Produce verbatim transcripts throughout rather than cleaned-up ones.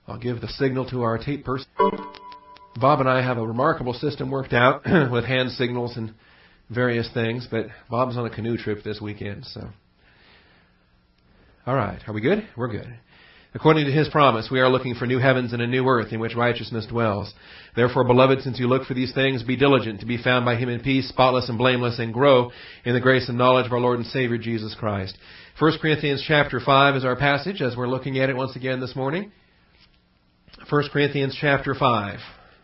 I'll give the signal to our tape person. Bob and I have a remarkable system worked out with hand signals and various things, but Bob's on a canoe trip this weekend, so. All right, are we good? We're good. According to His promise, we are looking for new heavens and a new earth in which righteousness dwells. Therefore, beloved, since you look for these things, be diligent to be found by Him in peace, spotless and blameless, and grow in the grace and knowledge of our Lord and Savior, Jesus Christ. First Corinthians chapter five is our passage as we're looking at it once again this morning. First Corinthians chapter five.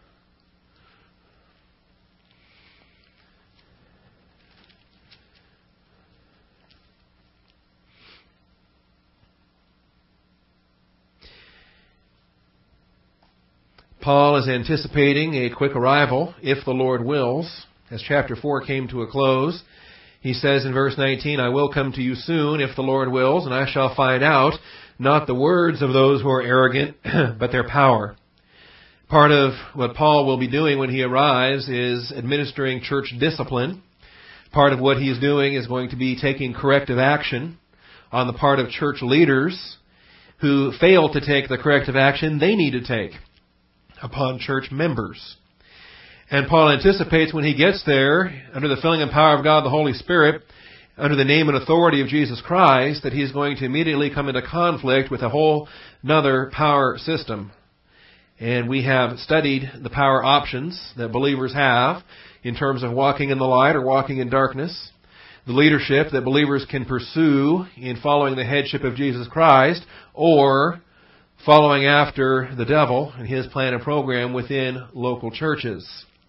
Paul is anticipating a quick arrival, if the Lord wills. As chapter four came to a close, he says in verse nineteen, I will come to you soon, if the Lord wills, and I shall find out not the words of those who are arrogant, but their power. Part of what Paul will be doing when he arrives is administering church discipline. Part of what he's doing is going to be taking corrective action on the part of church leaders who fail to take the corrective action they need to take upon church members. And Paul anticipates when he gets there, under the filling and power of God the Holy Spirit, under the name and authority of Jesus Christ, that he's going to immediately come into conflict with a whole another power system. And we have studied the power options that believers have in terms of walking in the light or walking in darkness, the leadership that believers can pursue in following the headship of Jesus Christ, or following after the devil and his plan and program within local churches.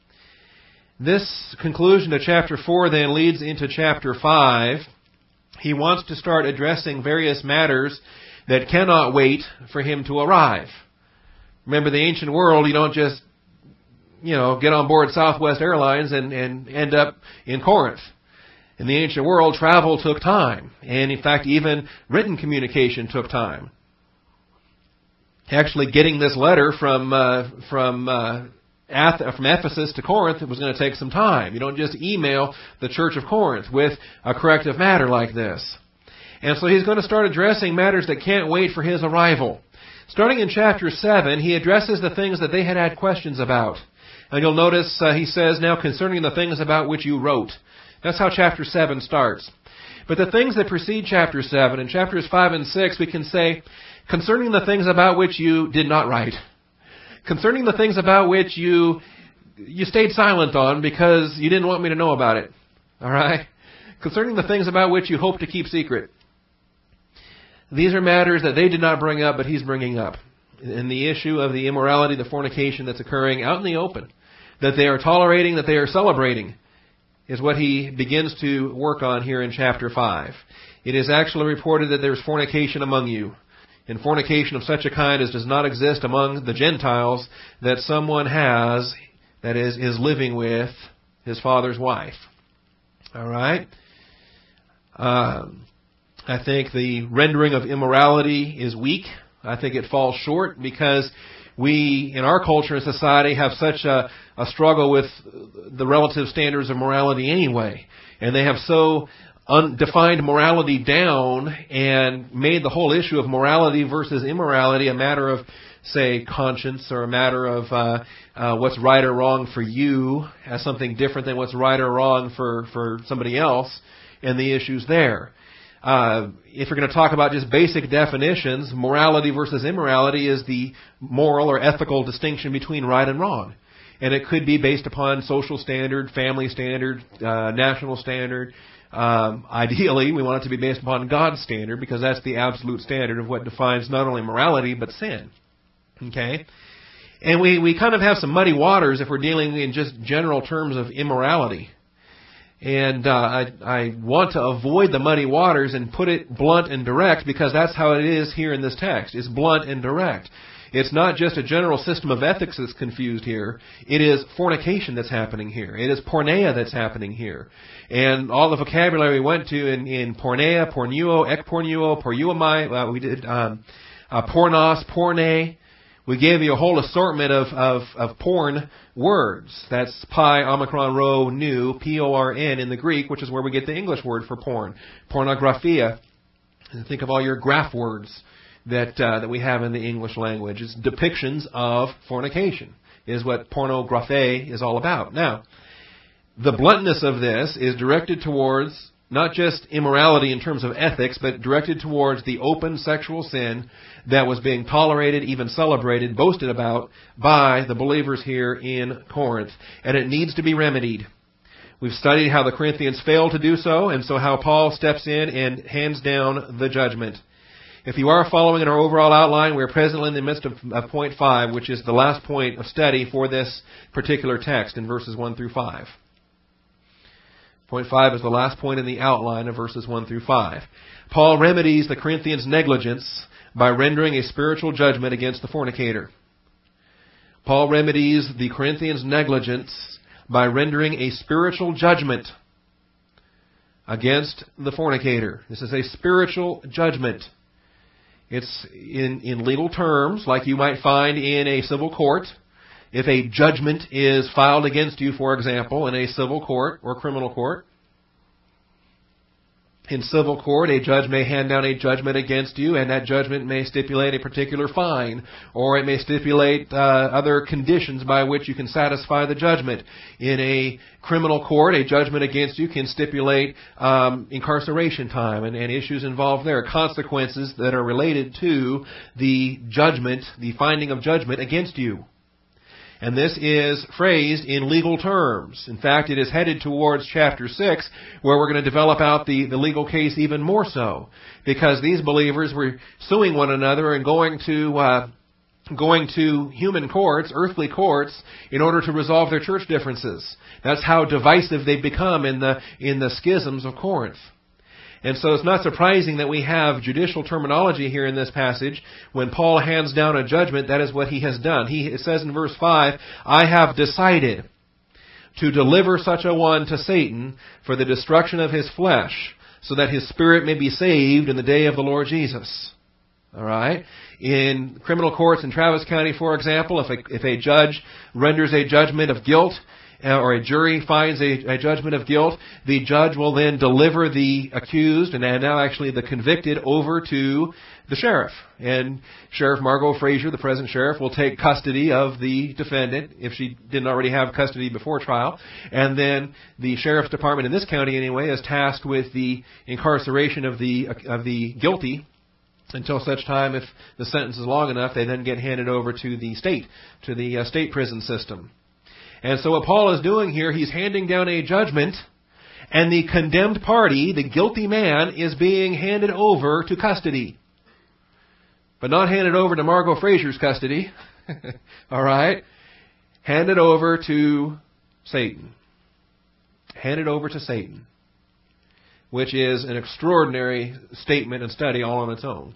This conclusion of chapter four then leads into chapter five. He wants to start addressing various matters that cannot wait for him to arrive. Remember, the ancient world, you don't just, you know, get on board Southwest Airlines and, and end up in Corinth. In the ancient world, travel took time. And in fact, even written communication took time. Actually, getting this letter from uh, from uh, Ath- from Ephesus to Corinth, it was going to take some time. You don't just email the church of Corinth with a corrective matter like this. And so he's going to start addressing matters that can't wait for his arrival. Starting in chapter seven, he addresses the things that they had had questions about. And you'll notice uh, he says, now concerning the things about which you wrote. That's how chapter seven starts. But the things that precede chapter seven, in chapters five and six, we can say, concerning the things about which you did not write. Concerning the things about which you you stayed silent on because you didn't want me to know about it. All right? Concerning the things about which you hope to keep secret. These are matters that they did not bring up, but he's bringing up. And the issue of the immorality, the fornication that's occurring out in the open, that they are tolerating, that they are celebrating, is what he begins to work on here in chapter five. It is actually reported that there is fornication among you. And fornication of such a kind as does not exist among the Gentiles, that someone has, that is, is living with his father's wife. All right? Um, I think the rendering of immorality is weak. I think it falls short because we, in our culture and society, have such a, a struggle with the relative standards of morality anyway. And they have so undefined morality down and made the whole issue of morality versus immorality a matter of, say, conscience, or a matter of uh, uh, what's right or wrong for you as something different than what's right or wrong for, for somebody else, and the issues there. Uh, if you're going to talk about just basic definitions, morality versus immorality is the moral or ethical distinction between right and wrong. And it could be based upon social standard, family standard, uh, national standard. Um, ideally, we want it to be based upon God's standard, because that's the absolute standard of what defines not only morality, but sin. Okay? And we, we kind of have some muddy waters if we're dealing in just general terms of immorality. And uh, I, I want to avoid the muddy waters and put it blunt and direct, because that's how it is here in this text. It's blunt and direct. It's not just a general system of ethics that's confused here. It is fornication that's happening here. It is porneia that's happening here. And all the vocabulary we went to in, in porneia, pornuo, ekpornuo, poreuomai, uh, we did um, uh, pornos, porne. We gave you a whole assortment of, of, of porn words. That's pi, omicron, rho, nu, P O R N in the Greek, which is where we get the English word for porn. Pornographia. And think of all your graph words that uh, that we have in the English language. It's depictions of fornication, is what pornography is all about. Now, the bluntness of this is directed towards not just immorality in terms of ethics, but directed towards the open sexual sin that was being tolerated, even celebrated, boasted about by the believers here in Corinth. And it needs to be remedied. We've studied how the Corinthians failed to do so, and so how Paul steps in and hands down the judgment. If you are following in our overall outline, we are presently in the midst of, of point five, which is the last point of study for this particular text in verses one through five. Point five is the last point in the outline of verses one through five. Paul remedies the Corinthians' negligence by rendering a spiritual judgment against the fornicator. Paul remedies the Corinthians' negligence by rendering a spiritual judgment against the fornicator. This is a spiritual judgment. It's in, in legal terms, like you might find in a civil court. If a judgment is filed against you, for example, in a civil court or criminal court, in civil court, a judge may hand down a judgment against you, and that judgment may stipulate a particular fine, or it may stipulate uh, other conditions by which you can satisfy the judgment. In a criminal court, a judgment against you can stipulate um, incarceration time and, and issues involved there, consequences that are related to the judgment, the finding of judgment against you. And this is phrased in legal terms. In fact, it is headed towards chapter six, where we're going to develop out the, the legal case even more so. Because these believers were suing one another and going to uh, going to human courts, earthly courts, in order to resolve their church differences. That's how divisive they've become in the in the schisms of Corinth. And so it's not surprising that we have judicial terminology here in this passage. When Paul hands down a judgment, that is what he has done. He it says in verse five, I have decided to deliver such a one to Satan for the destruction of his flesh, so that his spirit may be saved in the day of the Lord Jesus. All right? In criminal courts in Travis County, for example, if a, if a judge renders a judgment of guilt, or a jury finds a, a judgment of guilt, the judge will then deliver the accused, and now actually the convicted, over to the sheriff. And Sheriff Margot Frazier, the present sheriff, will take custody of the defendant, if she didn't already have custody before trial. And then the sheriff's department in this county, anyway, is tasked with the incarceration of the of the guilty, until such time, if the sentence is long enough, they then get handed over to the state, to the uh, state prison system. And so what Paul is doing here, he's handing down a judgment, and the condemned party, the guilty man, is being handed over to custody. But not handed over to Margot Frazier's custody. All right? Handed over to Satan. Handed over to Satan. Which is an extraordinary statement and study all on its own.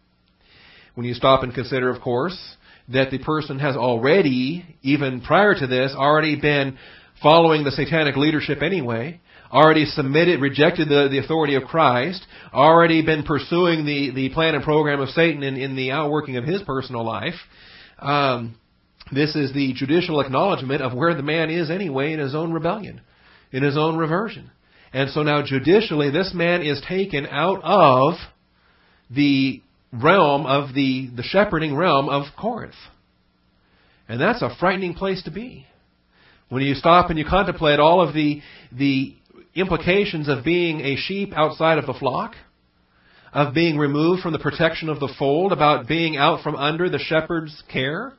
When you stop and consider, of course, that the person has already, even prior to this, already been following the satanic leadership anyway, already submitted, rejected the, the authority of Christ, already been pursuing the, the plan and program of Satan in, in the outworking of his personal life. Um, this is the judicial acknowledgement of where the man is anyway in his own rebellion, in his own reversion. And so now judicially, this man is taken out of the realm of the, the shepherding realm of Corinth. And that's a frightening place to be. When you stop and you contemplate all of the, the implications of being a sheep outside of the flock, of being removed from the protection of the fold, about being out from under the shepherd's care,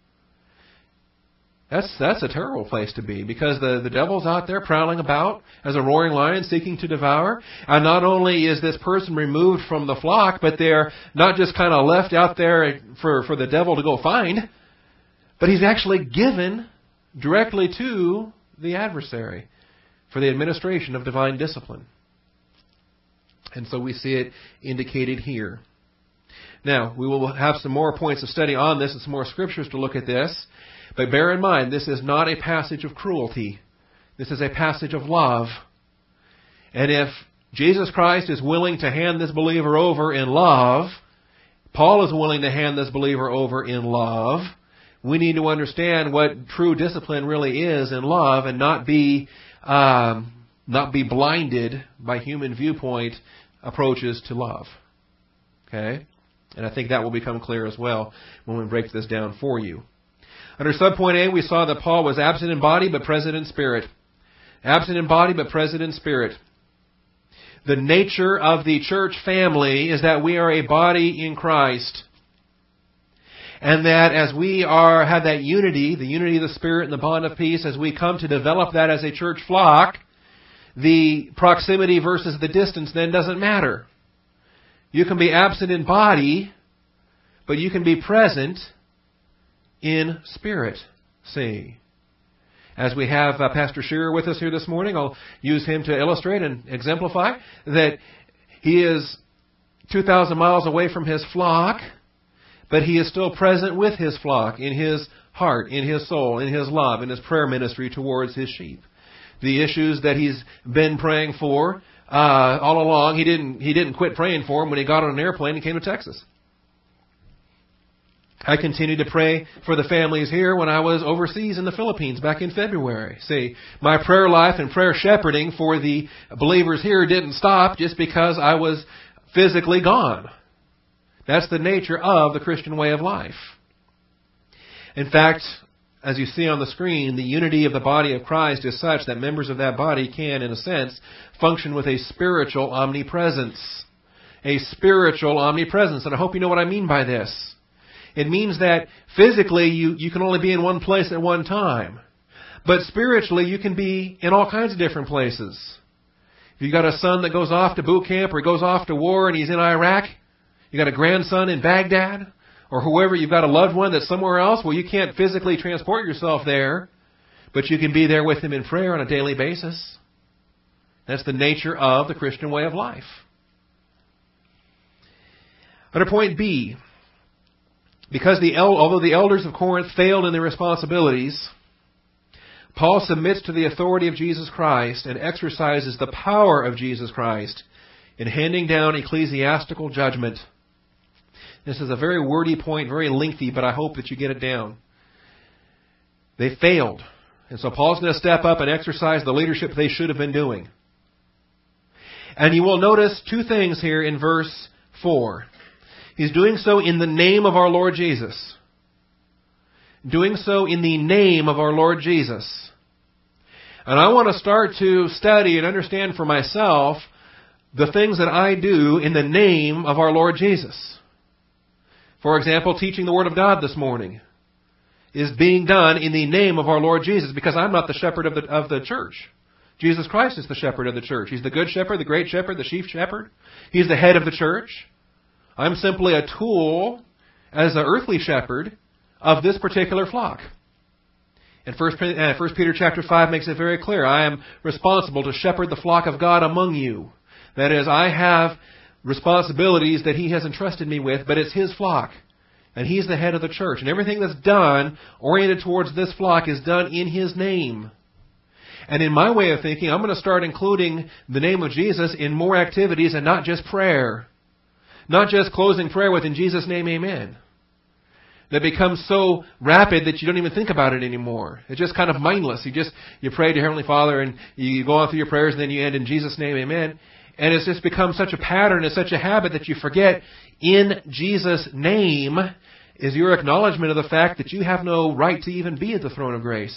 That's that's a terrible place to be, because the, the devil's out there prowling about as a roaring lion seeking to devour. And not only is this person removed from the flock, but they're not just kind of left out there for, for the devil to go find, but he's actually given directly to the adversary for the administration of divine discipline. And so we see it indicated here. Now, we will have some more points of study on this and some more scriptures to look at this. But bear in mind, this is not a passage of cruelty. This is a passage of love. And if Jesus Christ is willing to hand this believer over in love, Paul is willing to hand this believer over in love, we need to understand what true discipline really is in love, and not be um, not be blinded by human viewpoint approaches to love. Okay? And I think that will become clear as well when we break this down for you. Under subpoint A, we saw that Paul was absent in body but present in spirit. Absent in body but present in spirit. The nature of the church family is that we are a body in Christ. And that as we are have that unity, the unity of the Spirit and the bond of peace, as we come to develop that as a church flock, the proximity versus the distance then doesn't matter. You can be absent in body, but you can be present in spirit. See? As we have uh, Pastor Shearer with us here this morning, I'll use him to illustrate and exemplify that he is two thousand miles away from his flock, but he is still present with his flock in his heart, in his soul, in his love, in his prayer ministry towards his sheep. The issues that he's been praying for uh, all along, he didn't he didn't quit praying for them when he got on an airplane and came to Texas. I continued to pray for the families here when I was overseas in the Philippines back in February. See, my prayer life and prayer shepherding for the believers here didn't stop just because I was physically gone. That's the nature of the Christian way of life. In fact, as you see on the screen, the unity of the body of Christ is such that members of that body can, in a sense, function with a spiritual omnipresence. A spiritual omnipresence. And I hope you know what I mean by this. It means that physically you, you can only be in one place at one time. But spiritually you can be in all kinds of different places. If you've got a son that goes off to boot camp or goes off to war and he's in Iraq, you got a grandson in Baghdad, or whoever, you've got a loved one that's somewhere else. Well, you can't physically transport yourself there, but you can be there with him in prayer on a daily basis. That's the nature of the Christian way of life. Under point B, because the although the elders of Corinth failed in their responsibilities, Paul submits to the authority of Jesus Christ and exercises the power of Jesus Christ in handing down ecclesiastical judgment. This is a very wordy point, very lengthy, but I hope that you get it down. They failed. And so Paul's going to step up and exercise the leadership they should have been doing. And you will notice two things here in verse four. He's doing so in the name of our Lord Jesus. Doing so in the name of our Lord Jesus. And I want to start to study and understand for myself the things that I do in the name of our Lord Jesus. For example, teaching the Word of God this morning is being done in the name of our Lord Jesus, because I'm not the shepherd of the of the church. Jesus Christ is the shepherd of the church. He's the good shepherd, the great shepherd, the chief shepherd. He's the head of the church. I'm simply a tool as the earthly shepherd of this particular flock. And First Peter chapter five makes it very clear. I am responsible to shepherd the flock of God among you. That is, I have responsibilities that He has entrusted me with, but it's His flock. And He's the head of the church. And everything that's done, oriented towards this flock, is done in His name. And in my way of thinking, I'm going to start including the name of Jesus in more activities and not just prayer. Not just closing prayer with, in Jesus' name, amen. That becomes so rapid that you don't even think about it anymore. It's just kind of mindless. You just, you pray to Heavenly Father and you go on through your prayers and then you end in Jesus' name, amen. And it's just become such a pattern, it's such a habit that you forget, in Jesus' name is your acknowledgement of the fact that you have no right to even be at the throne of grace.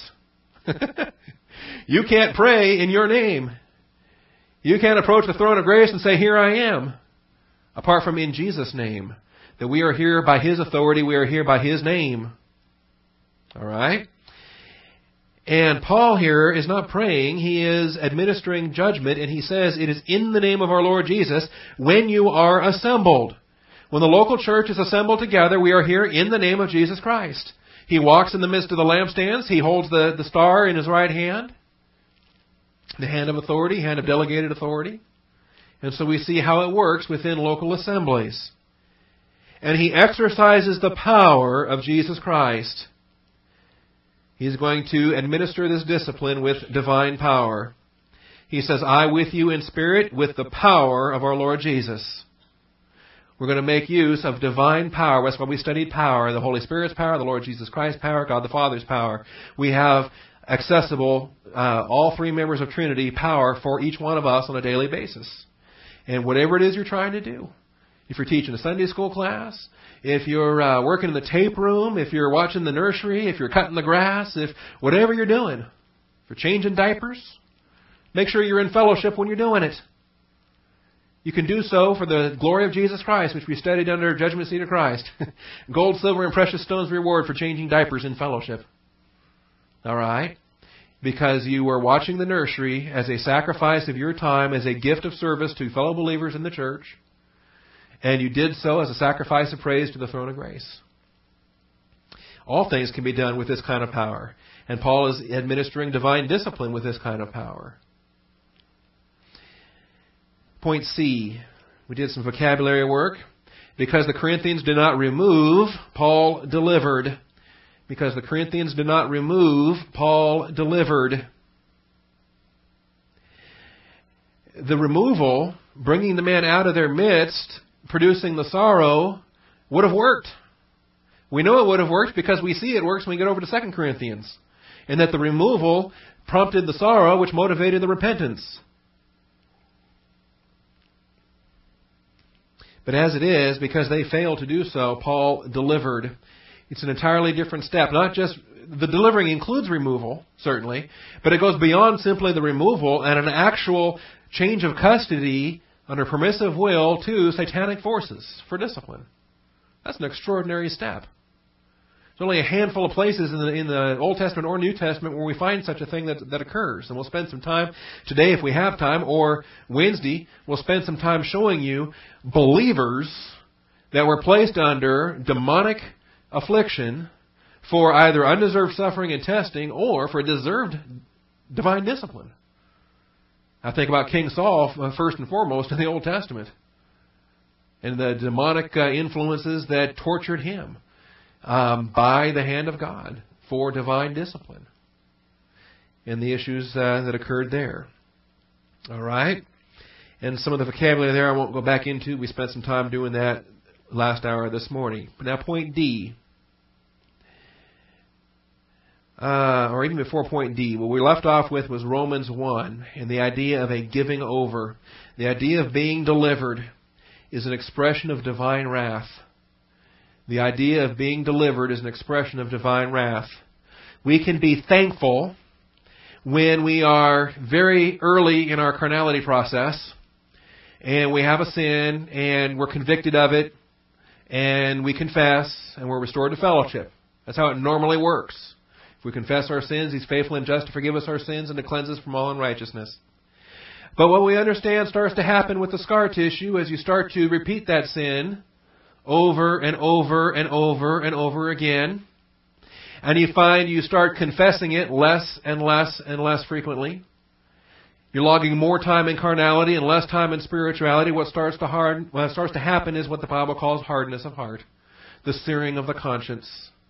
You can't pray in your name. You can't approach the throne of grace and say, here I am, apart from in Jesus' name. That we are here by His authority, we are here by His name. All right? And Paul here is not praying, he is administering judgment, and he says it is in the name of our Lord Jesus when you are assembled. When the local church is assembled together, we are here in the name of Jesus Christ. He walks in the midst of the lampstands, he holds the, the star in his right hand, the hand of authority, hand of delegated authority. And so we see how it works within local assemblies. And he exercises the power of Jesus Christ. He's going to administer this discipline with divine power. He says, I with you in spirit with the power of our Lord Jesus. We're going to make use of divine power. That's why we studied power. The Holy Spirit's power, the Lord Jesus Christ's power, God the Father's power. We have accessible, uh, all three members of Trinity, power for each one of us on a daily basis. And whatever it is you're trying to do, If you're teaching a Sunday school class, if you're uh, working in the tape room, if you're watching the nursery, if you're cutting the grass, if whatever you're doing, if you're changing diapers, make sure you're in fellowship when you're doing it. You can do so for the glory of Jesus Christ, which we studied under Judgment Seat of Christ. Gold, silver, and precious stones reward for changing diapers in fellowship. All right? Because you were watching the nursery as a sacrifice of your time, as a gift of service to fellow believers in the church. And you did so as a sacrifice of praise to the throne of grace. All things can be done with this kind of power. And Paul is administering divine discipline with this kind of power. Point C. We did some vocabulary work. Because the Corinthians did not remove, Paul delivered. Because the Corinthians did not remove, Paul delivered. The removal, bringing the man out of their midst, producing the sorrow, would have worked. We know it would have worked because we see it works when we get over to Second Corinthians. And that the removal prompted the sorrow which motivated the repentance. But as it is, because they failed to do so, Paul delivered. It's an entirely different step. Not just, the delivering includes removal, certainly, but it goes beyond simply the removal and an actual change of custody under permissive will to satanic forces for discipline. That's an extraordinary step. There's only a handful of places in the, in the Old Testament or New Testament where we find such a thing that, that occurs. And we'll spend some time today if we have time, or Wednesday, we'll spend some time showing you believers that were placed under demonic affliction for either undeserved suffering and testing or for deserved divine discipline. I think about King Saul first and foremost in the Old Testament and the demonic uh, influences that tortured him. Um, by the hand of God for divine discipline and the issues uh, that occurred there. All right? And some of the vocabulary there I won't go back into. We spent some time doing that last hour this morning. But now point D. Uh, or even before point D, what we left off with was Romans one and the idea of a giving over. The idea of being delivered is an expression of divine wrath. The idea of being delivered is an expression of divine wrath. We can be thankful when we are very early in our carnality process and we have a sin and we're convicted of it and we confess and we're restored to fellowship. That's how it normally works. If we confess our sins, He's faithful and just to forgive us our sins and to cleanse us from all unrighteousness. But what we understand starts to happen with the scar tissue as you start to repeat that sin over and over and over and over again. And you find you start confessing it less and less and less frequently. You're logging more time in carnality and less time in spirituality. What starts to hard, what starts to happen is what the Bible calls hardness of heart, the searing of the conscience,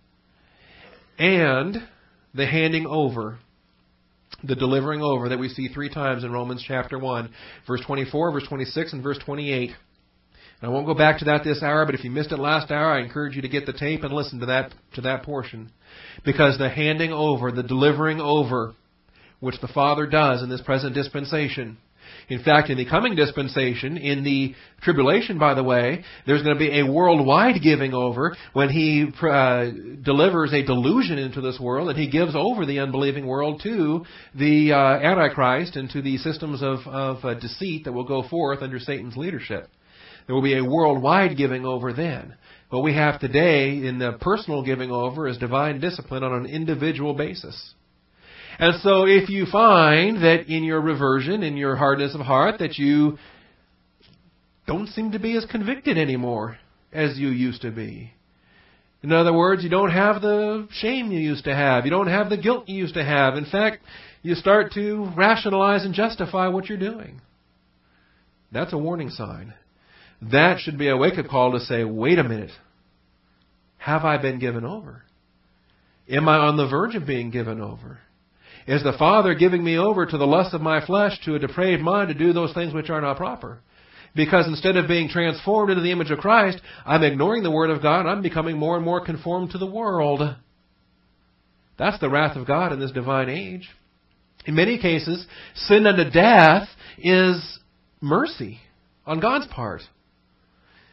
and the handing over, the delivering over that we see three times in Romans chapter one, verse twenty-four, verse twenty-six, and verse twenty-eight. I won't go back to that this hour, but if you missed it last hour, I encourage you to get the tape and listen to that to that portion. Because the handing over, the delivering over, which the Father does in this present dispensation. In fact, in the coming dispensation, in the tribulation, by the way, there's going to be a worldwide giving over when He uh, delivers a delusion into this world, and He gives over the unbelieving world to the uh, Antichrist and to the systems of, of uh, deceit that will go forth under Satan's leadership. There will be a worldwide giving over then. What we have today in the personal giving over is divine discipline on an individual basis. And so if you find that in your reversion, in your hardness of heart, that you don't seem to be as convicted anymore as you used to be. In other words, you don't have the shame you used to have. You don't have the guilt you used to have. In fact, you start to rationalize and justify what you're doing. That's a warning sign. That should be a wake-up call to say, wait a minute. Have I been given over? Am I on the verge of being given over? Is the Father giving me over to the lust of my flesh, to a depraved mind, to do those things which are not proper? Because instead of being transformed into the image of Christ, I'm ignoring the Word of God. I'm becoming more and more conformed to the world. That's the wrath of God in this divine age. In many cases, sin unto death is mercy on God's part.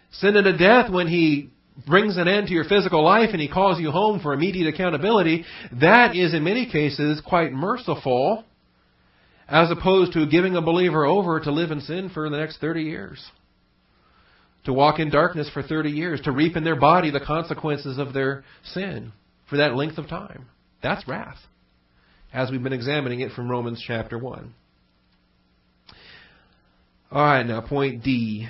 Sin unto death when He brings an end to your physical life and He calls you home for immediate accountability. That is in many cases quite merciful, as opposed to giving a believer over to live in sin for the next thirty years. To walk in darkness for thirty years. To reap in their body the consequences of their sin for that length of time. That's wrath, as we've been examining it from Romans chapter one. All right, now point D.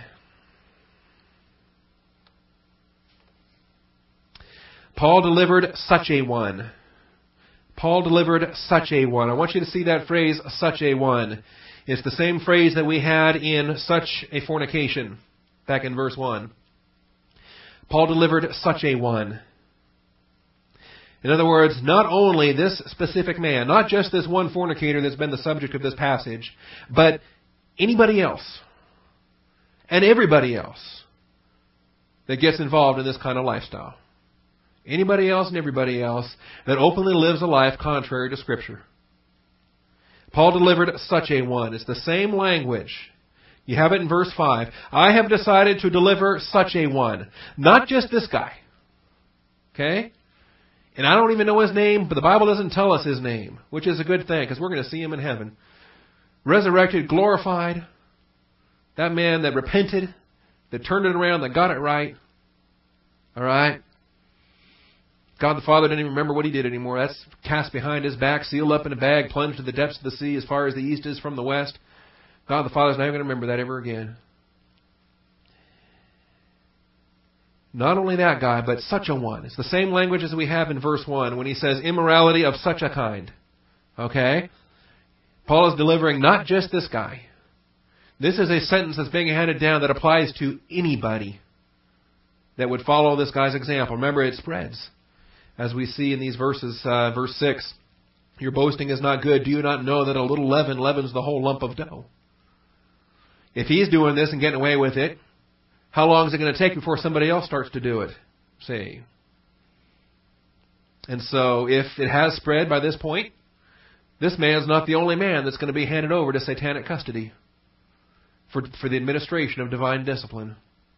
Paul delivered such a one. Paul delivered such a one. I want you to see that phrase, such a one. It's the same phrase that we had in such a fornication, back in verse one. Paul delivered such a one. In other words, not only this specific man, not just this one fornicator that's been the subject of this passage, but anybody else and everybody else that gets involved in this kind of lifestyle. Anybody else and everybody else that openly lives a life contrary to Scripture. Paul delivered such a one. It's the same language. You have it in verse five. I have decided to deliver such a one. Not just this guy. Okay? And I don't even know his name, but the Bible doesn't tell us his name, which is a good thing, because we're going to see him in heaven. Resurrected, glorified. That man that repented, that turned it around, that got it right. All right? God the Father didn't even remember what He did anymore. That's cast behind His back, sealed up in a bag, plunged to the depths of the sea as far as the east is from the west. God the Father's not even going to remember that ever again. Not only that guy, but such a one. It's the same language as we have in verse one when he says immorality of such a kind. Okay? Paul is delivering not just this guy. This is a sentence that's being handed down that applies to anybody that would follow this guy's example. Remember, it spreads. As we see in these verses, uh, verse six, your boasting is not good. Do you not know that a little leaven leavens the whole lump of dough? If he's doing this and getting away with it, how long is it going to take before somebody else starts to do it? See? And so if it has spread by this point, this man's not the only man that's going to be handed over to satanic custody for, for the administration of divine discipline.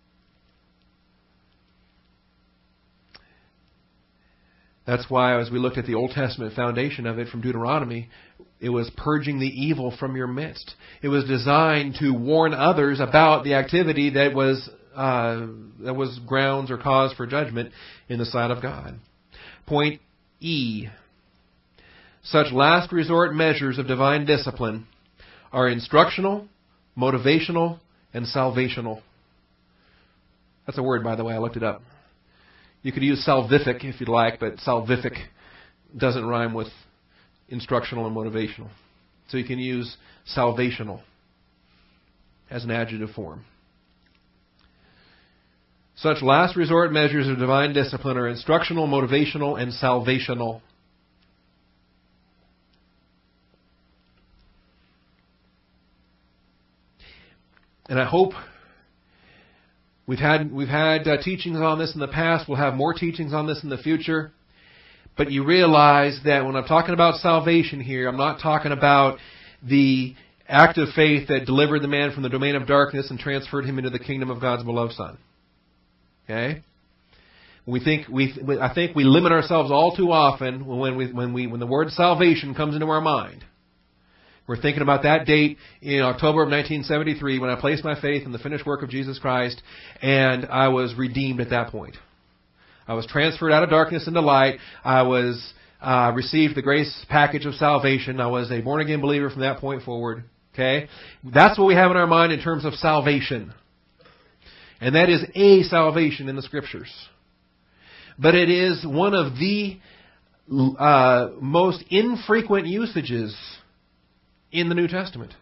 That's why, as we looked at the Old Testament foundation of it from Deuteronomy, it was purging the evil from your midst. It was designed to warn others about the activity that was uh, that was grounds or cause for judgment in the sight of God. Point E. Such last resort measures of divine discipline are instructional, motivational, and salvational. That's a word, by the way. I looked it up. You could use salvific if you'd like, but salvific doesn't rhyme with instructional and motivational. So you can use salvational as an adjective form. Such last resort measures of divine discipline are instructional, motivational, and salvational. And I hope We've had we've had uh, teachings on this in the past. We'll have more teachings on this in the future. But you realize that when I'm talking about salvation here, I'm not talking about the act of faith that delivered the man from the domain of darkness and transferred him into the kingdom of God's beloved Son. Okay? We think we I think we limit ourselves all too often when we when we when the word salvation comes into our mind. We're thinking about that date in October of nineteen seventy-three when I placed my faith in the finished work of Jesus Christ, and I was redeemed at that point. I was transferred out of darkness into light. I was uh, received the grace package of salvation. I was a born-again believer from that point forward. Okay? That's what we have in our mind in terms of salvation. And that is a salvation in the Scriptures. But it is one of the uh, most infrequent usages in the New Testament.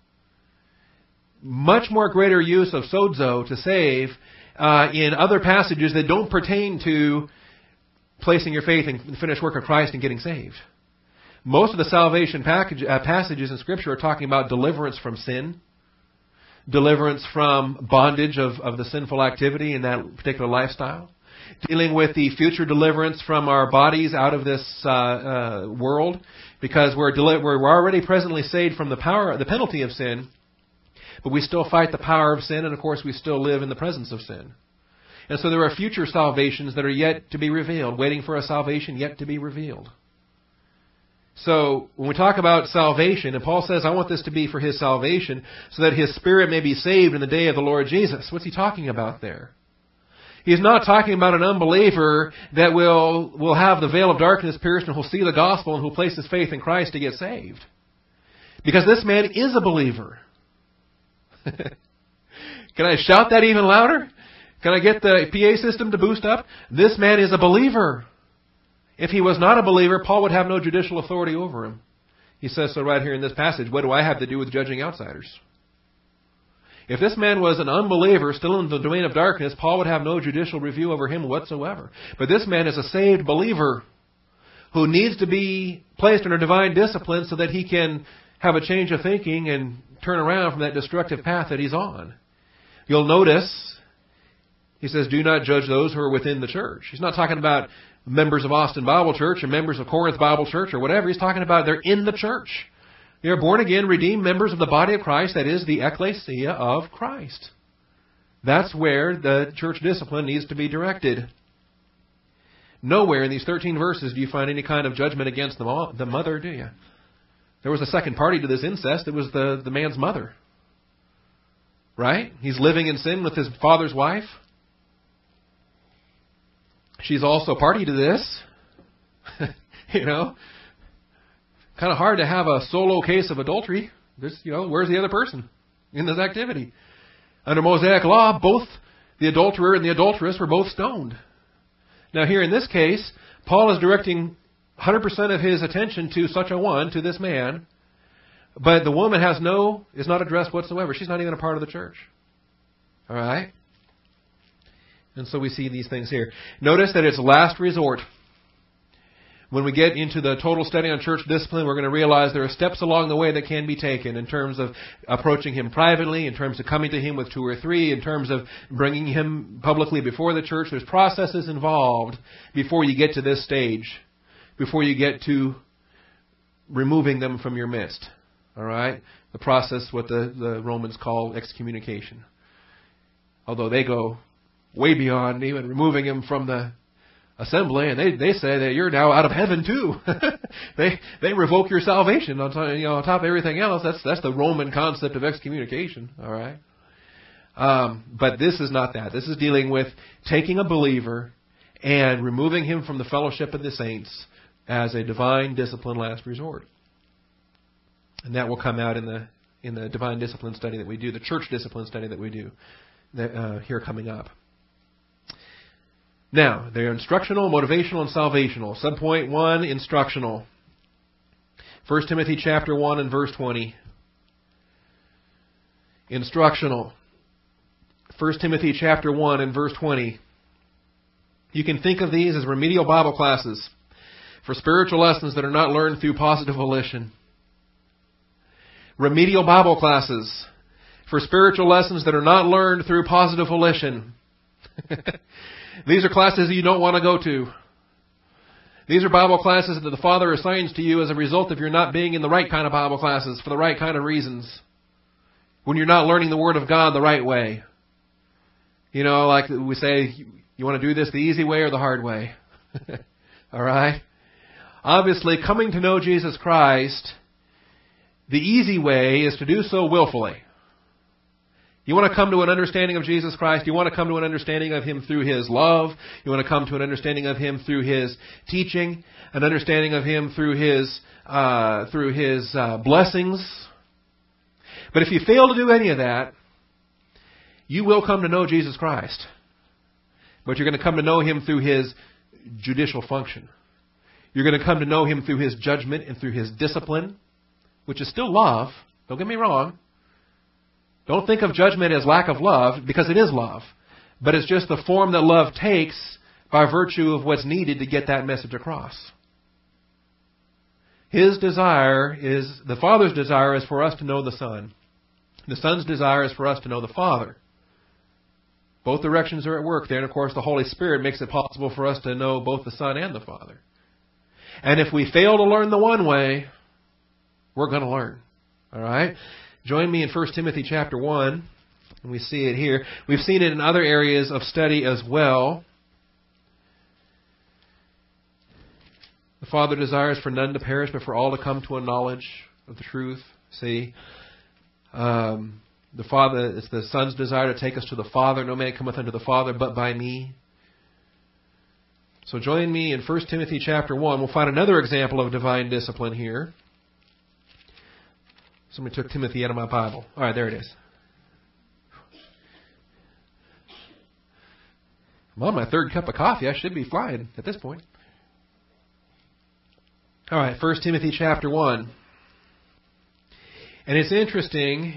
Much more greater use of sozo, to save, uh, in other passages that don't pertain to placing your faith in the finished work of Christ and getting saved. Most of the salvation package, uh, passages in Scripture are talking about deliverance from sin, deliverance from bondage of, of the sinful activity in that particular lifestyle, dealing with the future deliverance from our bodies out of this uh, uh, world, because we're, deli- we're already presently saved from the power, the penalty of sin, but we still fight the power of sin, and of course we still live in the presence of sin. And so there are future salvations that are yet to be revealed, waiting for a salvation yet to be revealed. So when we talk about salvation, and Paul says, I want this to be for his salvation, so that his spirit may be saved in the day of the Lord Jesus. What's he talking about there? He's not talking about an unbeliever that will, will have the veil of darkness pierced and who'll see the gospel and who'll place his faith in Christ to get saved. Because this man is a believer. Can I shout that even louder? Can I get the P A system to boost up? This man is a believer. If he was not a believer, Paul would have no judicial authority over him. He says so right here in this passage. What do I have to do with judging outsiders? If this man was an unbeliever, still in the domain of darkness, Paul would have no judicial review over him whatsoever. But this man is a saved believer who needs to be placed under divine discipline so that he can have a change of thinking and turn around from that destructive path that he's on. You'll notice, he says, do not judge those who are within the church. He's not talking about members of Austin Bible Church or members of Corinth Bible Church or whatever. He's talking about they're in the church. They're born again, redeemed members of the body of Christ, that is the ecclesia of Christ. That's where the church discipline needs to be directed. Nowhere in these thirteen verses do you find any kind of judgment against the, mo- the mother, do you? There was a second party to this incest. It was the, the man's mother. Right? He's living in sin with his father's wife. She's also party to this. You know, kind of hard to have a solo case of adultery. There's, you know, where's the other person in this activity? Under Mosaic law, both the adulterer and the adulteress were both stoned. Now here in this case, Paul is directing one hundred percent of his attention to such a one, to this man. But the woman has no, is not addressed whatsoever. She's not even a part of the church. All right? And so we see these things here. Notice that it's last resort. When we get into the total study on church discipline, we're going to realize there are steps along the way that can be taken in terms of approaching him privately, in terms of coming to him with two or three, in terms of bringing him publicly before the church. There's processes involved before you get to this stage, before you get to removing them from your midst. All right? The process, what the, the Romans call excommunication. Although they go way beyond even removing him from the assembly, and they, they say that you're now out of heaven too. they they revoke your salvation on top, you know, on top of everything else. That's that's the Roman concept of excommunication. All right, um, but this is not that. This is dealing with taking a believer and removing him from the fellowship of the saints as a divine discipline last resort, and that will come out in the in the divine discipline study that we do, the church discipline study that we do that, uh, here coming up. Now, they're instructional, motivational, and salvational. Subpoint one, instructional. First Timothy chapter one and verse twenty. Instructional. First Timothy chapter one and verse twenty. You can think of these as remedial Bible classes for spiritual lessons that are not learned through positive volition. Remedial Bible classes for spiritual lessons that are not learned through positive volition. These are classes that you don't want to go to. These are Bible classes that the Father assigns to you as a result of your not being in the right kind of Bible classes for the right kind of reasons. When you're not learning the Word of God the right way. You know, like we say, you want to do this the easy way or the hard way. All right? Obviously, coming to know Jesus Christ, the easy way is to do so willfully. You want to come to an understanding of Jesus Christ. You want to come to an understanding of Him through His love. You want to come to an understanding of Him through His teaching, an understanding of Him through His uh, through His uh, blessings. But if you fail to do any of that, you will come to know Jesus Christ. But you're going to come to know Him through His judicial function. You're going to come to know Him through His judgment and through His discipline, which is still love. Don't get me wrong. Don't think of judgment as lack of love, because it is love. But it's just the form that love takes by virtue of what's needed to get that message across. His desire is, the Father's desire is for us to know the Son. The Son's desire is for us to know the Father. Both directions are at work there, and of course the Holy Spirit makes it possible for us to know both the Son and the Father. And if we fail to learn the one way, we're going to learn. All right? Join me in First Timothy chapter one. And we see it here. We've seen it in other areas of study as well. The Father desires for none to perish, but for all to come to a knowledge of the truth. See? Um, the Father, it's the Son's desire to take us to the Father. No man cometh unto the Father but by me. So join me in First Timothy chapter one. We'll find another example of divine discipline here. Somebody took Timothy out of my Bible. All right, there it is. I'm on my third cup of coffee. I should be flying at this point. All right, First Timothy chapter one. And it's interesting.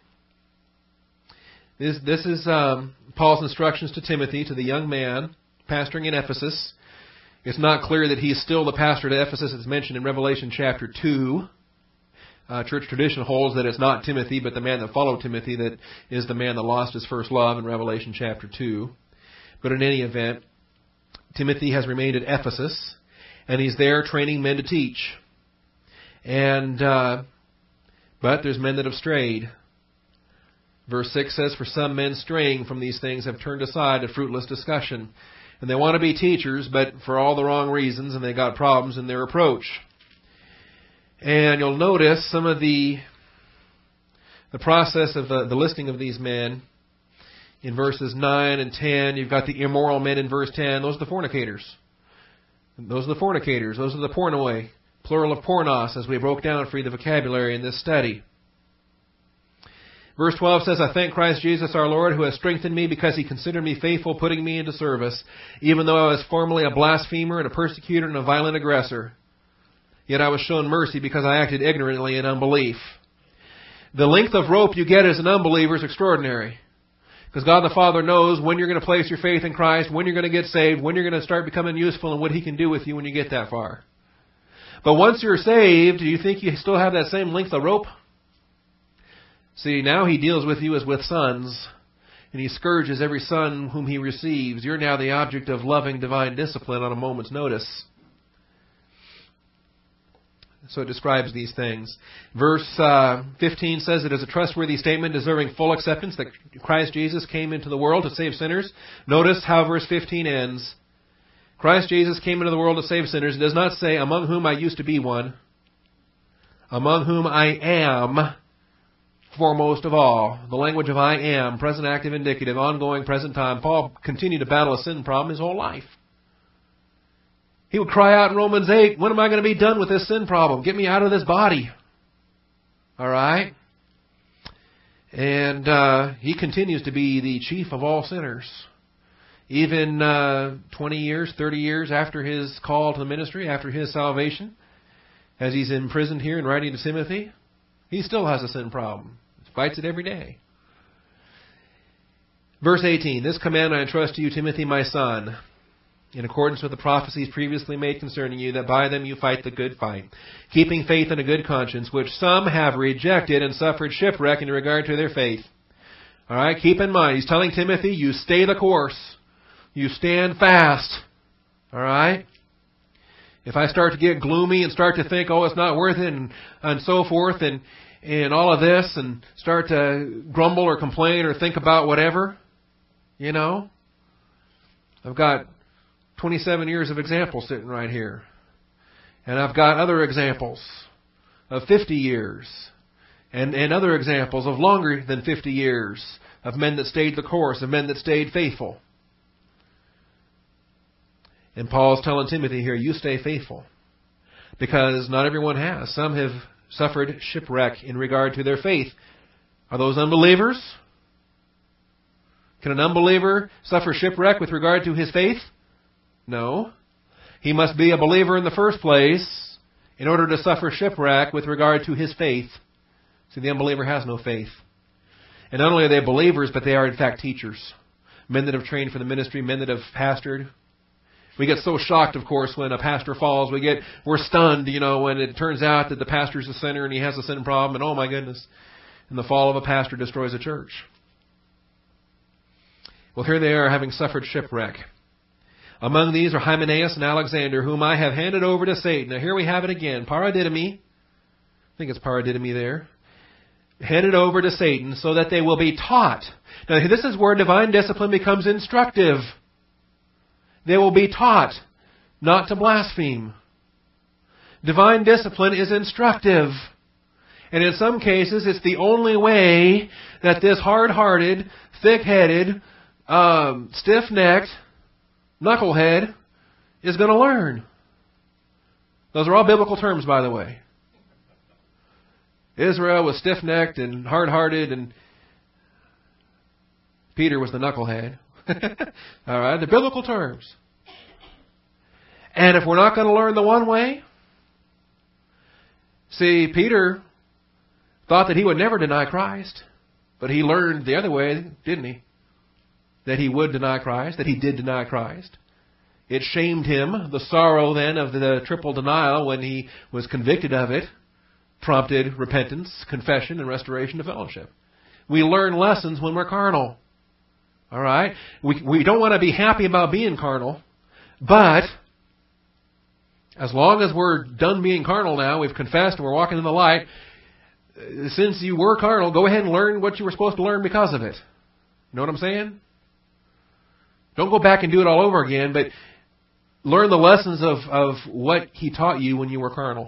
This, this is um, Paul's instructions to Timothy, to the young man pastoring in Ephesus. It's not clear that he's still the pastor at Ephesus. It's mentioned in Revelation chapter two. Uh, church tradition holds that it's not Timothy, but the man that followed Timothy that is the man that lost his first love in Revelation chapter two. But in any event, Timothy has remained at Ephesus, and he's there training men to teach. And uh, but there's men that have strayed. Verse six says, "For some men straying from these things have turned aside to fruitless discussion." And they want to be teachers, but for all the wrong reasons, and they got problems in their approach. And you'll notice some of the the process of the, the listing of these men. In verses nine and ten, you've got the immoral men in verse ten. Those are the fornicators. Those are the fornicators. Those are the pornoi. Plural of pornos, as we broke down for you the vocabulary in this study. Verse twelve says, "I thank Christ Jesus our Lord, who has strengthened me because he considered me faithful, putting me into service, even though I was formerly a blasphemer and a persecutor and a violent aggressor. Yet I was shown mercy because I acted ignorantly in unbelief." The length of rope you get as an unbeliever is extraordinary. Because God the Father knows when you're going to place your faith in Christ, when you're going to get saved, when you're going to start becoming useful, and what He can do with you when you get that far. But once you're saved, do you think you still have that same length of rope? See, now He deals with you as with sons, and He scourges every son whom He receives. You're now the object of loving divine discipline on a moment's notice. So it describes these things. Verse uh, fifteen says, "It is a trustworthy statement deserving full acceptance that Christ Jesus came into the world to save sinners." Notice how verse fifteen ends. Christ Jesus came into the world to save sinners. It does not say, "among whom I used to be one." "Among whom I am foremost of all." The language of "I am," present active indicative, ongoing present time. Paul continued to battle a sin problem his whole life. He would cry out in Romans eight, "When am I going to be done with this sin problem? Get me out of this body." All right? And uh, he continues to be the chief of all sinners. Even uh, twenty years, thirty years after his call to the ministry, after his salvation, as he's imprisoned here and writing to Timothy, he still has a sin problem. He fights it every day. Verse eighteen, "This command I entrust to you, Timothy, my son, in accordance with the prophecies previously made concerning you, that by them you fight the good fight, keeping faith and a good conscience, which some have rejected and suffered shipwreck in regard to their faith." All right, keep in mind, he's telling Timothy, you stay the course. You stand fast. All right? If I start to get gloomy and start to think, oh, it's not worth it, and, and so forth, and, and all of this, and start to grumble or complain or think about whatever, you know, I've got twenty-seven years of examples sitting right here. And I've got other examples of fifty years. And, and other examples of longer than fifty years of men that stayed the course, of men that stayed faithful. And Paul's telling Timothy here, you stay faithful. Because not everyone has. Some have suffered shipwreck in regard to their faith. Are those unbelievers? Can an unbeliever suffer shipwreck with regard to his faith? No. He must be a believer in the first place in order to suffer shipwreck with regard to his faith. See, the unbeliever has no faith. And not only are they believers, but they are in fact teachers. Men that have trained for the ministry, men that have pastored. We get so shocked, of course, when a pastor falls. We get, we're stunned, you know, when it turns out that the pastor's a sinner and he has a sin problem, and oh my goodness, and the fall of a pastor destroys a church. Well, here they are having suffered shipwreck. Among these are Hymenaeus and Alexander, whom I have handed over to Satan. Now here we have it again. Paradidomi. I think it's paradidomi there. handed over to Satan so that they will be taught. Now, this is where divine discipline becomes instructive. They will be taught not to blaspheme. Divine discipline is instructive. And in some cases, it's the only way that this hard-hearted, thick-headed, um, stiff-necked knucklehead is going to learn. Those are all biblical terms, by the way. Israel was stiff-necked and hard-hearted, and Peter was the knucklehead. All right, the biblical terms. And if we're not going to learn the one way, see, Peter thought that he would never deny Christ, but he learned the other way, didn't he? That he would deny Christ, that he did deny Christ. It shamed him. The sorrow then of the triple denial when he was convicted of it prompted repentance, confession, and restoration to fellowship. We learn lessons when we're carnal. All right? We, we don't want to be happy about being carnal, but as long as we're done being carnal now, we've confessed and we're walking in the light, since you were carnal, go ahead and learn what you were supposed to learn because of it. You know what I'm saying? Don't go back and do it all over again, but learn the lessons of, of what He taught you when you were carnal.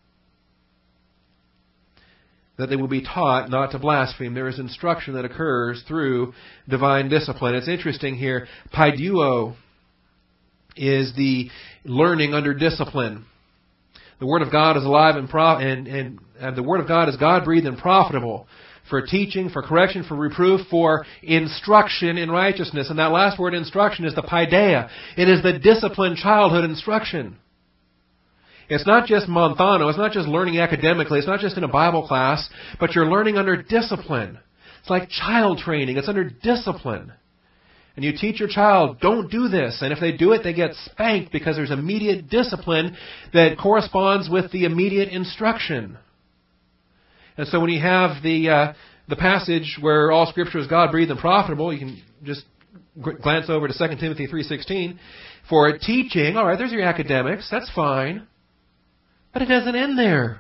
That they will be taught not to blaspheme. There is instruction that occurs through divine discipline. It's interesting here. Paiduo is the learning under discipline. The Word of God is alive and, pro- and, and, and the Word of God is God-breathed and profitable for teaching, for correction, for reproof, for instruction in righteousness. And that last word, instruction, is the paideia. It is the disciplined childhood instruction. It's not just Monthano. It's not just learning academically. It's not just in a Bible class. But you're learning under discipline. It's like child training. It's under discipline. And you teach your child, don't do this. And if they do it, they get spanked because there's immediate discipline that corresponds with the immediate instruction. And so when you have the uh, the passage where all Scripture is God-breathed and profitable, you can just glance over to Second Timothy three sixteen. For teaching, all right, there's your academics. That's fine. But it doesn't end there.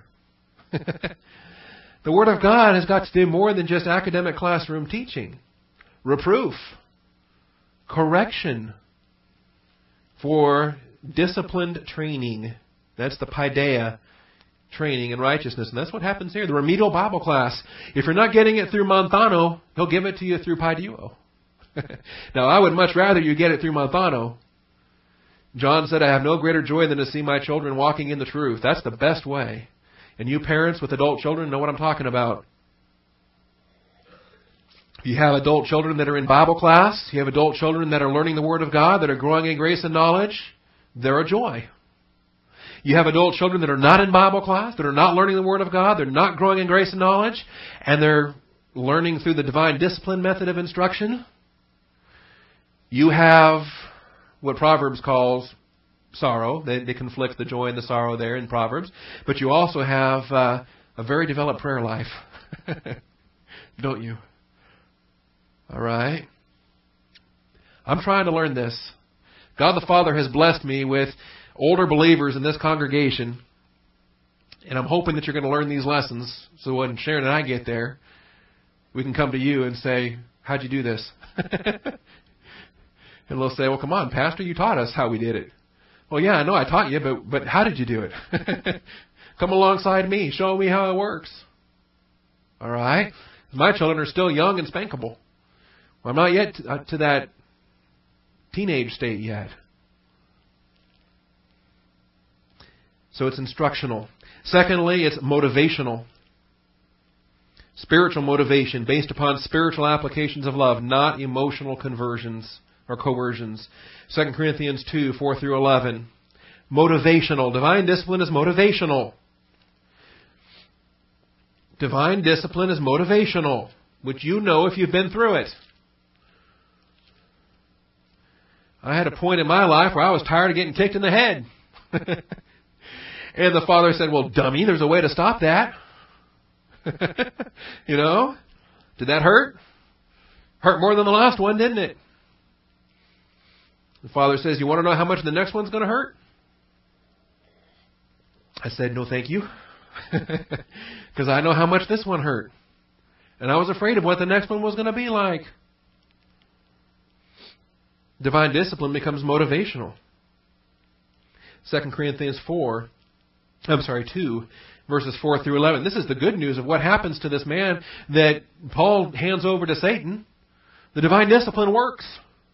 The Word of God has got to do more than just academic classroom teaching. Reproof. Correction. For disciplined training. That's the paideia, training in righteousness. And that's what happens here. The remedial Bible class. If you're not getting it through Monthano, He'll give it to you through Paiduo. Now, I would much rather you get it through Monthano. John said, I have no greater joy than to see my children walking in the truth. That's the best way. And you parents with adult children know what I'm talking about. If you have adult children that are in Bible class, you have adult children that are learning the Word of God, that are growing in grace and knowledge, they're a joy. You have adult children that are not in Bible class, that are not learning the Word of God, they're not growing in grace and knowledge, and they're learning through the divine discipline method of instruction. You have what Proverbs calls sorrow. They, they conflict the joy and the sorrow there in Proverbs. But you also have uh, a very developed prayer life. Don't you? All right. I'm trying to learn this. God the Father has blessed me with older believers in this congregation. And I'm hoping that you're going to learn these lessons so when Sharon and I get there, we can come to you and say, how'd you do this? And they'll say, well, come on, Pastor, you taught us how we did it. Well, yeah, I know I taught you, but but how did you do it? Come alongside me. Show me how it works. All right? My children are still young and spankable. Well, I'm not yet to, uh, to that teenage state yet. So it's instructional. Secondly, it's motivational. Spiritual motivation based upon spiritual applications of love, not emotional conversions or coercions. Second Corinthians two, four through eleven. Motivational. Divine discipline is motivational. Divine discipline is motivational, which you know if you've been through it. I had a point in my life where I was tired of getting kicked in the head. And the Father said, well, dummy, there's a way to stop that. You know? Did that hurt? Hurt more than the last one, didn't it? The Father says, you want to know how much the next one's going to hurt? I said, no, thank you. Because I know how much this one hurt. And I was afraid of what the next one was going to be like. Divine discipline becomes motivational. Second Corinthians four, I'm sorry, two, verses four through eleven. This is the good news of what happens to this man that Paul hands over to Satan. The divine discipline works.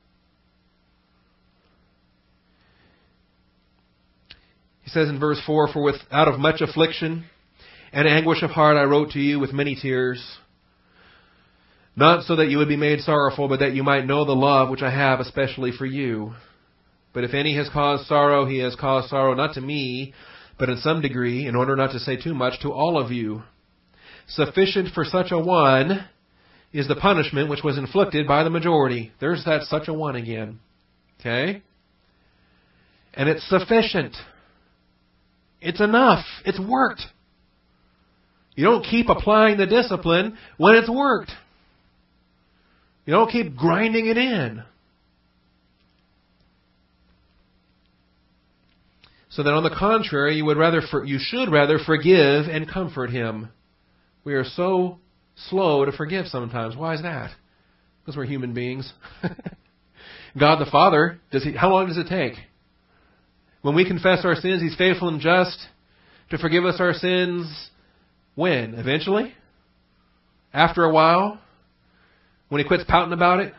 He says in verse four, "For with out of much affliction and anguish of heart I wrote to you with many tears, not so that you would be made sorrowful, but that you might know the love which I have especially for you. But if any has caused sorrow, he has caused sorrow not to me, but in some degree, in order not to say too much, to all of you. Sufficient for such a one is the punishment which was inflicted by the majority." There's that such a one again. Okay? And it's sufficient. It's enough. It's worked. You don't keep applying the discipline when it's worked. You don't keep grinding it in. So that on the contrary, you would rather for, you should rather forgive and comfort him. We are so slow to forgive sometimes. Why is that? Because we're human beings. God the Father, does he, how long does it take? When we confess our sins, He's faithful and just to forgive us our sins. When? Eventually? After a while? When He quits pouting about it?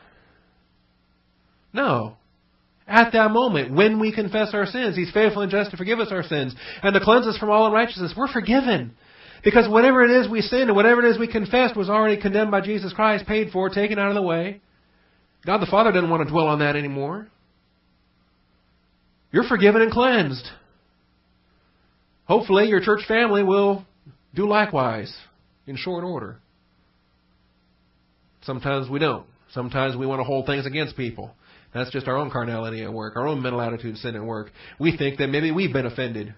No. At that moment, when we confess our sins, He's faithful and just to forgive us our sins and to cleanse us from all unrighteousness. We're forgiven. Because whatever it is we sinned and whatever it is we confessed was already condemned by Jesus Christ, paid for, taken out of the way. God the Father doesn't want to dwell on that anymore. You're forgiven and cleansed. Hopefully your church family will do likewise in short order. Sometimes we don't. Sometimes we want to hold things against people. That's just our own carnality at work, our own mental attitude sin at work. We think that maybe we've been offended.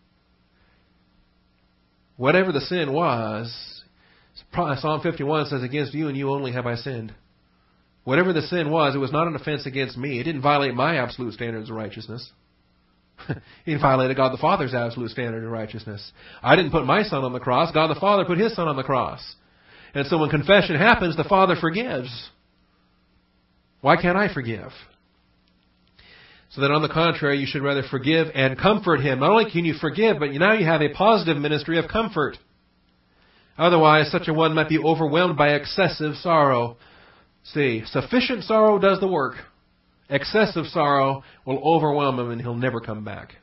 Whatever the sin was, Psalm fifty-one says, "Against you and you only have I sinned." Whatever the sin was, it was not an offense against me. It didn't violate my absolute standards of righteousness. It violated God the Father's absolute standard of righteousness. I didn't put my Son on the cross. God the Father put His Son on the cross. And so when confession happens, the Father forgives. Why can't I forgive? So that on the contrary, you should rather forgive and comfort him. Not only can you forgive, but now you have a positive ministry of comfort. Otherwise, such a one might be overwhelmed by excessive sorrow. See, sufficient sorrow does the work. Excessive sorrow will overwhelm him and he'll never come back.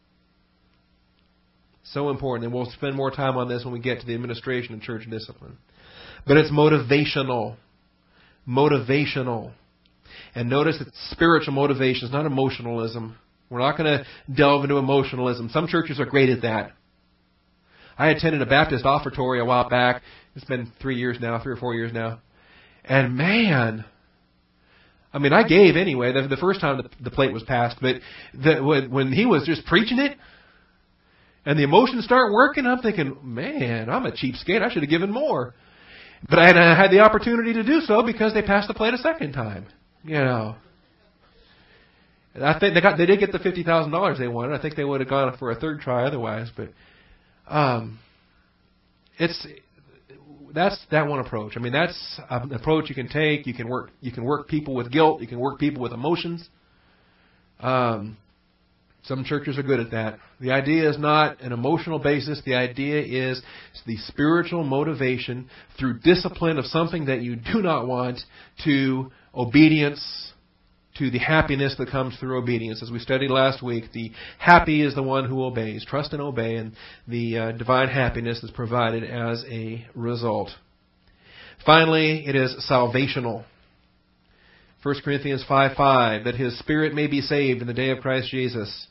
So important. And we'll spend more time on this when we get to the administration of church discipline. But it's motivational. Motivational. And notice it's spiritual motivation. It's not emotionalism. We're not going to delve into emotionalism. Some churches are great at that. I attended a Baptist offertory a while back. It's been three years now, three or four years now. And man, I mean, I gave anyway. The, the first time the, the plate was passed, but the, when, when he was just preaching it, and the emotions start working, I'm thinking, man, I'm a cheapskate. I should have given more. But I had, I had the opportunity to do so because they passed the plate a second time. You know, I think they got they did get the fifty thousand dollars they wanted. I think they would have gone for a third try otherwise. But um, it's that's that one approach. I mean, that's an approach you can take. You can work you can work people with guilt. You can work people with emotions. Um, some churches are good at that. The idea is not an emotional basis. The idea is the spiritual motivation through discipline of something that you do not want to obedience, to the happiness that comes through obedience. As we studied last week, the happy is the one who obeys. Trust and obey, and the uh, divine happiness is provided as a result. Finally, it is salvational. First Corinthians five five, that his spirit may be saved in the day of Christ Jesus.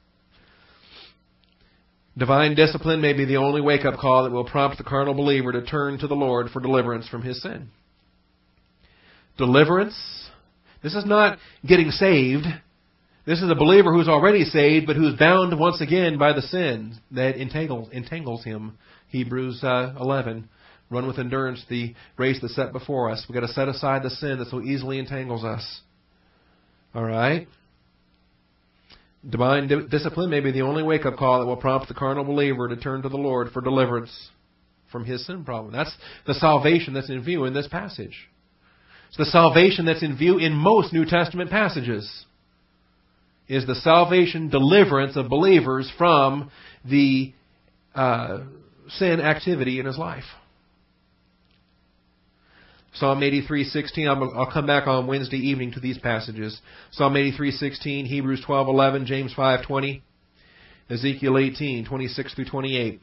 Divine discipline may be the only wake-up call that will prompt the carnal believer to turn to the Lord for deliverance from his sin. Deliverance. This is not getting saved. This is a believer who's already saved, but who's bound once again by the sin that entangles, entangles him. Hebrews uh, eleven. Run with endurance the race that's set before us. We've got to set aside the sin that so easily entangles us. All right? Divine di- discipline may be the only wake-up call that will prompt the carnal believer to turn to the Lord for deliverance from his sin problem. That's the salvation that's in view in this passage. It's the salvation that's in view in most New Testament passages. Is the salvation, deliverance of believers from the uh, sin activity in his life. Psalm eighty-three sixteen. I'll, I'll come back on Wednesday evening to these passages. Psalm eighty-three sixteen, Hebrews twelve eleven, James five twenty, Ezekiel eighteen twenty-six through twenty-eight.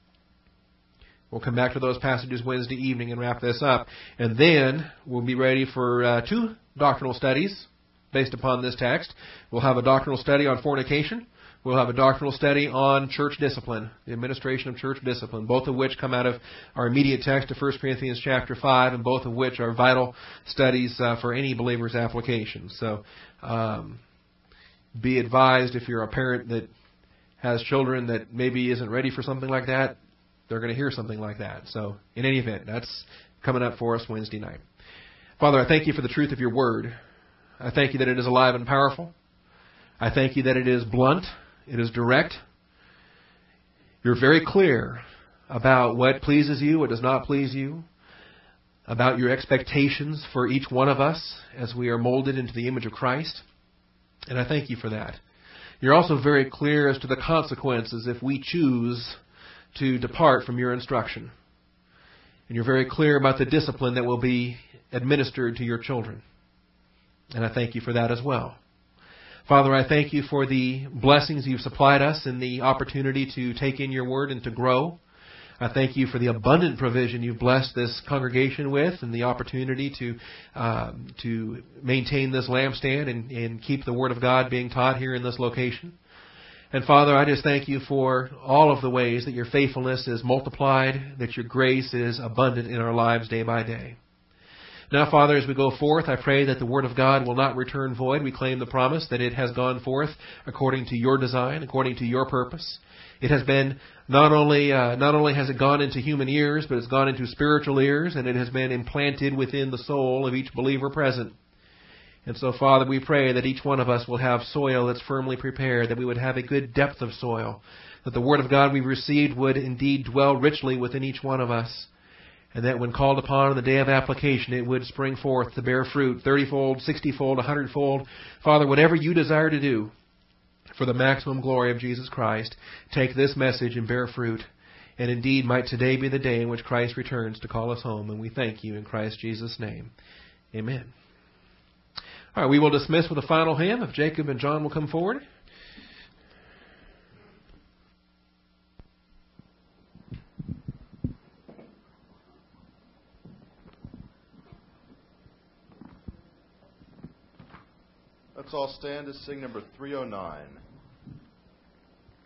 We'll come back to those passages Wednesday evening and wrap this up. And then we'll be ready for uh, two doctrinal studies based upon this text. We'll have a doctrinal study on fornication. We'll have a doctrinal study on church discipline, the administration of church discipline, both of which come out of our immediate text of First Corinthians chapter five, and both of which are vital studies uh, for any believer's application. So um, be advised, if you're a parent that has children that maybe isn't ready for something like that, they're going to hear something like that. So in any event, that's coming up for us Wednesday night. Father, I thank you for the truth of your word. I thank you that it is alive and powerful. I thank you that it is blunt. It is direct. You're very clear about what pleases you, what does not please you, about your expectations for each one of us as we are molded into the image of Christ. And I thank you for that. You're also very clear as to the consequences if we choose to depart from your instruction. And you're very clear about the discipline that will be administered to your children. And I thank you for that as well. Father, I thank you for the blessings you've supplied us and the opportunity to take in your word and to grow. I thank you for the abundant provision you've blessed this congregation with and the opportunity to uh, to maintain this lampstand and, and keep the word of God being taught here in this location. And Father, I just thank you for all of the ways that your faithfulness is multiplied, that your grace is abundant in our lives day by day. Now, Father, as we go forth, I pray that the Word of God will not return void. We claim the promise that it has gone forth according to your design, according to your purpose. It has been not only uh, not only has it gone into human ears, but it's gone into spiritual ears, and it has been implanted within the soul of each believer present. And so, Father, we pray that each one of us will have soil that's firmly prepared, that we would have a good depth of soil, that the Word of God we've received would indeed dwell richly within each one of us. And that when called upon on the day of application, it would spring forth to bear fruit, thirty-fold, sixty-fold, a hundred-fold. Father, whatever you desire to do for the maximum glory of Jesus Christ, take this message and bear fruit. And indeed, might today be the day in which Christ returns to call us home. And we thank you in Christ Jesus' name. Amen. All right, we will dismiss with a final hymn. If Jacob and John will come forward. Let's all stand to sing number three oh nine.